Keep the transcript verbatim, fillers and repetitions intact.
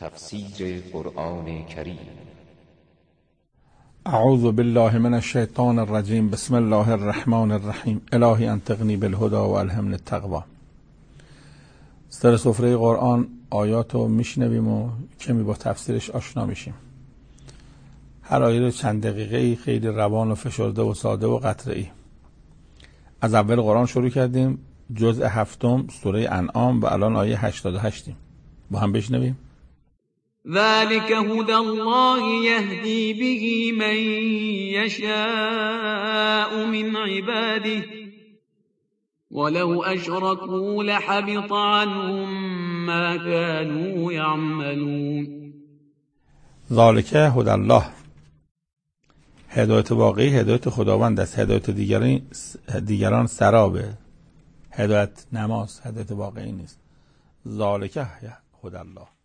تفسیر قرآن کریم. اعوذ بالله من الشیطان الرجیم. بسم الله الرحمن الرحیم. الهی انطقنی بالهدى و الهمنی التقوی. سر سفره قرآن آیات رو میشنویم و کمی با تفسیرش آشنا میشیم. هر آیه رو چند دقیقه خیلی روان و فشرده و ساده و قطره‌ای. از اول قرآن شروع کردیم، جزء هفتم سوره انعام و الان آیه هشتاد و هشتیم. با هم بشنویم. ذلك هدى الله يهدي به من يشاء من عباده ولو أشركوا لحبط عنهم ما كانوا يعملون. ذلك هدى الله، هدایت واقعی هدایت خداوند است. هدایت دیگران دیگران سرابه. هدایت نماز هدایت واقعی نیست. ذلك هدى الله.